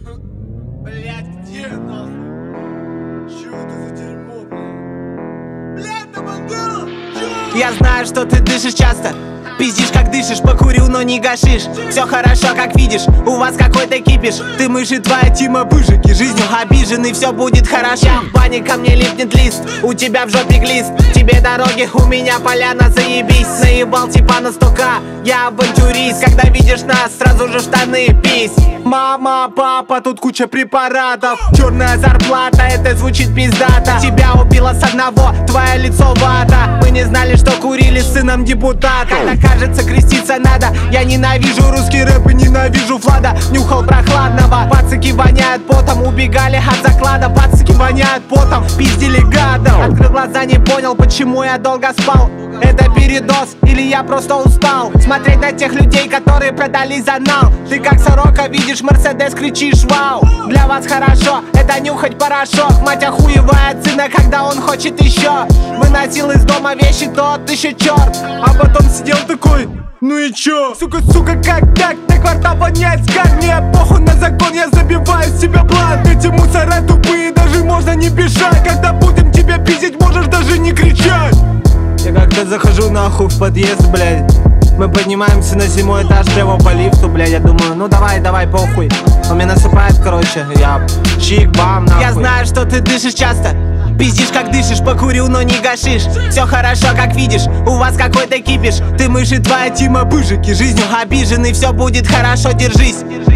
Блять, где нахуй? Чё это за дерьмо, блядь? Блять, да бандера! Я знаю, что ты дышишь часто, пиздишь как дышишь, покурил, но не гашишь. Все хорошо, как видишь, у вас какой-то кипиш. Ты мышь и твоя Тима Быжики, жизнью обиженный, все будет хорошо. В бане ко мне липнет лист, у тебя в жопе глист. Тебе дороги, у меня поляна, заебись. Наебал типа на 100К, я авантюрист. Когда видишь нас, сразу же в штаны пись. Мама, папа, тут куча препаратов. Черная зарплата, это звучит пиздато. Тебя убило с одного, твое лицо вата. Мы не знали, что курили с сыном депутата. Когда кажется, креститься надо. Я ненавижу русский рэп и ненавижу Влада. Нюхал прохладного, пацаки воняют потом. Убегали от заклада, пацаки воняют потом. Пиздили гадов. Открыл глаза, не понял, почему я долго спал. Это передоз или я просто устал смотреть на тех людей, которые продались за нал. Ты как сорока видишь Мерседес, кричишь вау. Для вас хорошо, это нюхать порошок. Мать охуевает сына, когда он хочет еще. Выносил из дома вещи, тот еще черт. А потом сидел такой, ну и чё? Сука, как так? На квартал воняет скар. Мне похуй на закон, я забиваю с себя план. Эти мусора тупые, даже можно не бежать. Когда будем тебя пиздить, можешь даже не кричать. Я как-то захожу нахуй в подъезд, блядь. Мы поднимаемся на 7-й этаж прямо по лифту, блядь. Я думаю, ну давай, похуй. Он меня насыпает, короче, я чик-бам, нахуй. Я знаю, что ты дышишь часто, пиздишь как дышишь, покурил, но не гашишь. Все хорошо, как видишь, у вас какой-то кипиш. Ты мышь и твоя Тима Быжики, жизнью обиженный, все будет хорошо, держись.